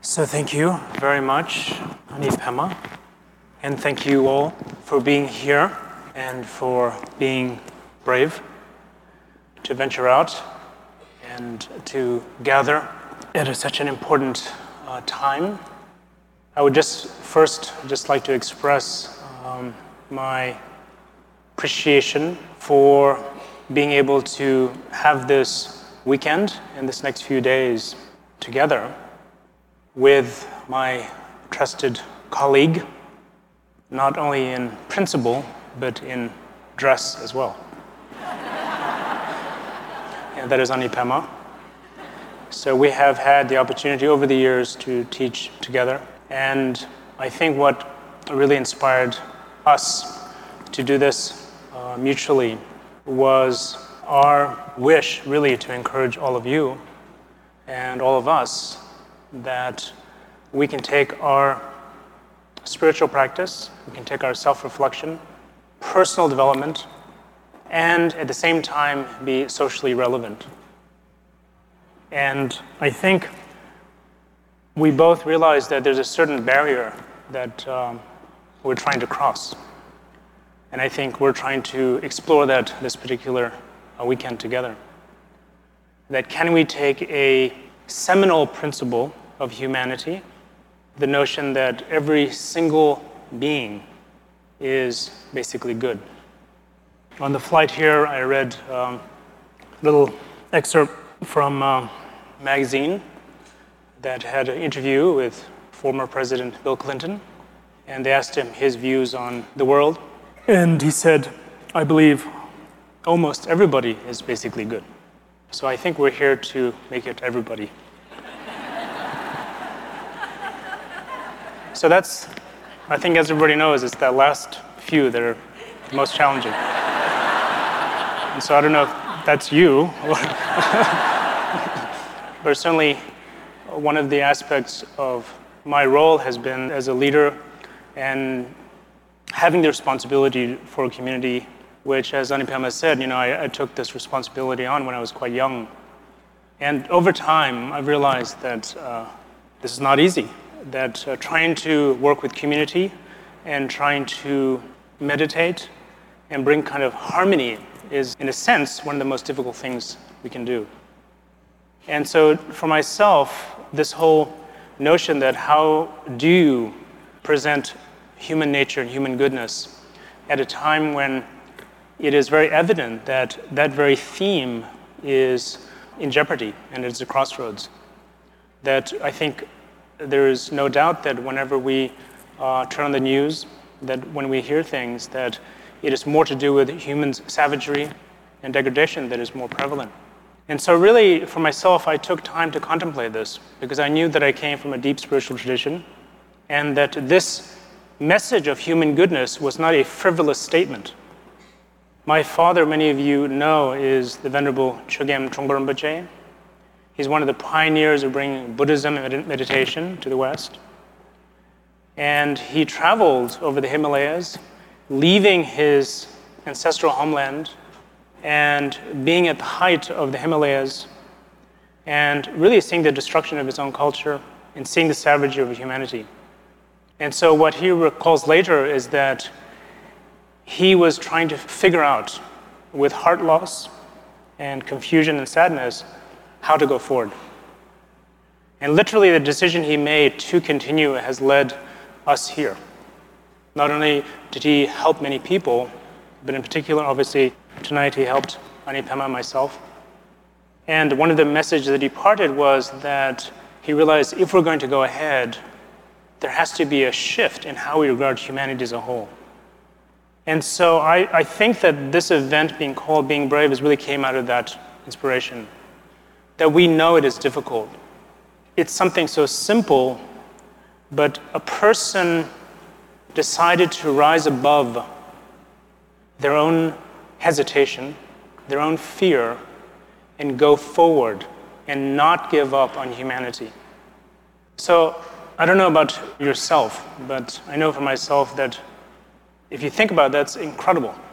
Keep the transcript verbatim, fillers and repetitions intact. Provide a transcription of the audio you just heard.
So thank you very much, Ani Pema, and thank you all for being here and for being brave to venture out and to gather at a, such an important uh, time. I would just first just like to express um, my appreciation for being able to have this weekend and this next few days together with my trusted colleague, not only in principle, but in dress as well. And that is Ani Pema. So we have had the opportunity over the years to teach together. And I think what really inspired us to do this uh, mutually was our wish really to encourage all of you and all of us that we can take our spiritual practice, we can take our self-reflection, personal development, and at the same time be socially relevant. And I think we both realize that there's a certain barrier that um, we're trying to cross. And I think we're trying to explore that this particular uh, weekend together. That can we take a seminal principle of humanity, the notion that every single being is basically good. On the flight here, I read um, a little excerpt from a magazine that had an interview with former President Bill Clinton, and they asked him his views on the world. And he said, I believe almost everybody is basically good. So I think we're here to make it everybody. So that's, I think as everybody knows, it's that last few that are most challenging. And so I don't know if that's you, but certainly one of the aspects of my role has been as a leader and having the responsibility for a community, which, as Ani Pema said, you know, I, I took this responsibility on when I was quite young. And over time, I've realized that uh, this is not easy. That uh, trying to work with community and trying to meditate and bring kind of harmony is, in a sense, one of the most difficult things we can do. And so for myself, this whole notion that how do you present human nature and human goodness at a time when it is very evident that that very theme is in jeopardy and it's a crossroads. That I think there is no doubt that whenever we uh, turn on the news, that when we hear things, that it is more to do with human savagery and degradation that is more prevalent. And so really, for myself, I took time to contemplate this because I knew that I came from a deep spiritual tradition and that this message of human goodness was not a frivolous statement. My father, many of you know, is the Venerable Chogyam Trungpa Rinpoche. He's one of the pioneers of bringing Buddhism and meditation to the West. And he traveled over the Himalayas, leaving his ancestral homeland and being at the height of the Himalayas and really seeing the destruction of his own culture and seeing the savagery of humanity. And so what he recalls later is that he was trying to figure out, with heart loss and confusion and sadness, how to go forward. And literally the decision he made to continue has led us here. Not only did he help many people, but in particular, obviously, tonight he helped Ani Pema and myself. And one of the messages that he parted was that he realized if we're going to go ahead, there has to be a shift in how we regard humanity as a whole. And so I, I think that this event being called Being Brave is really came out of that inspiration. That we know it is difficult. It's something so simple, but a person decided to rise above their own hesitation, their own fear, and go forward and not give up on humanity. So I don't know about yourself, but I know for myself that if you think about that, it's incredible.